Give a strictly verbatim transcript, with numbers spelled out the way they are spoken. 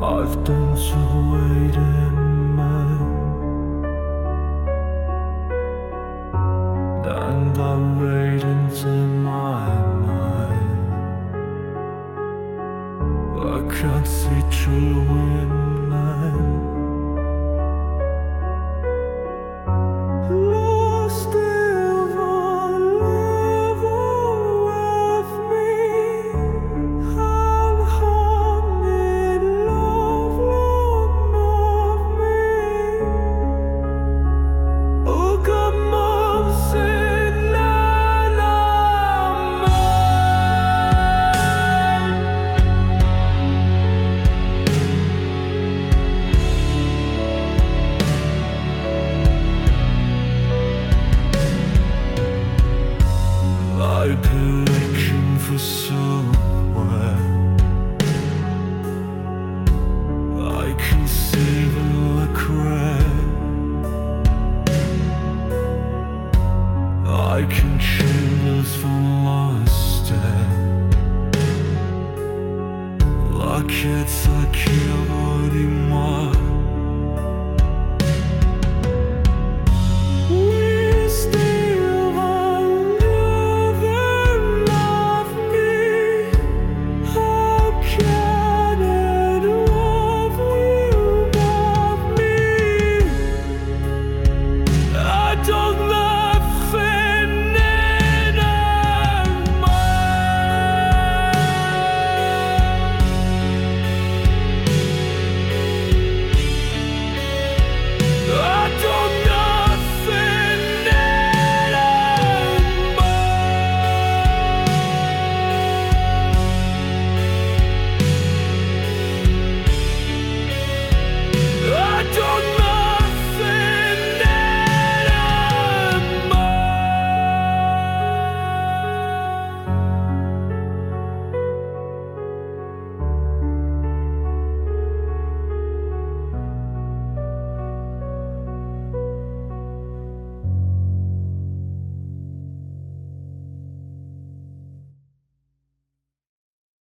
I've been to waiting man, and I wait into my mind. I can't see true in man. Lost in the level with me, I'm haunted, love won't love me. Oh, God, Mom said, nah, nah, I've been looking for somewhere I can save and regret. I can change us from lost it. Like it's like you already marked.